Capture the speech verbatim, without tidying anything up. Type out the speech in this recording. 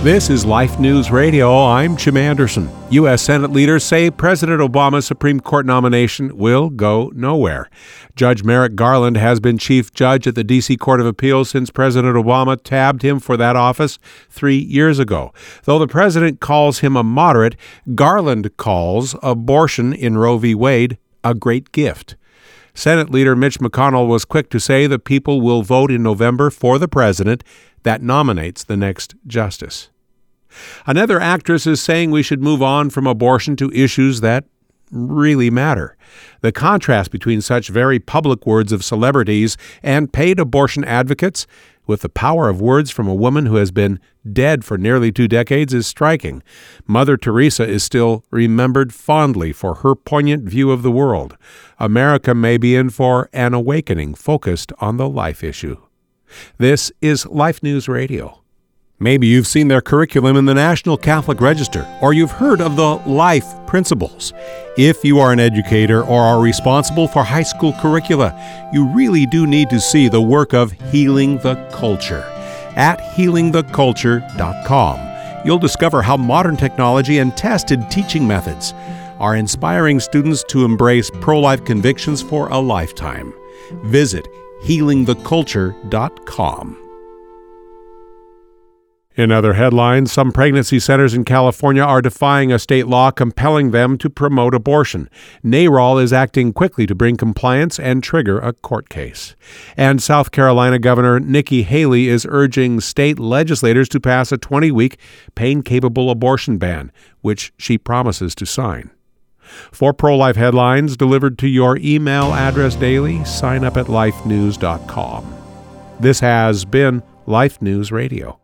This is Life News Radio. I'm Jim Anderson. U S Senate leaders say President Obama's Supreme Court nomination will go nowhere. Judge Merrick Garland has been chief judge at the D C Court of Appeals since President Obama tabbed him for that office three years ago. Though the president calls him a moderate, Garland calls abortion in Roe v. Wade a great gift. Senate Leader Mitch McConnell was quick to say the people will vote in November for the president that nominates the next justice. Another actress is saying we should move on from abortion to issues that really matter. The contrast between such very public words of celebrities and paid abortion advocates with the power of words from a woman who has been dead for nearly two decades is striking. Mother Teresa is still remembered fondly for her poignant view of the world. America may be in for an awakening focused on the life issue. This is Life News Radio. Maybe you've seen their curriculum in the National Catholic Register, or you've heard of the LIFE principles. If you are an educator or are responsible for high school curricula, you really do need to see the work of Healing the Culture. At healing the culture dot com, you'll discover how modern technology and tested teaching methods are inspiring students to embrace pro-life convictions for a lifetime. Visit healing the culture dot com. In other headlines, some pregnancy centers in California are defying a state law compelling them to promote abortion. NARAL is acting quickly to bring compliance and trigger a court case. And South Carolina Governor Nikki Haley is urging state legislators to pass a twenty-week pain-capable abortion ban, which she promises to sign. For pro-life headlines delivered to your email address daily, sign up at life news dot com. This has been Life News Radio.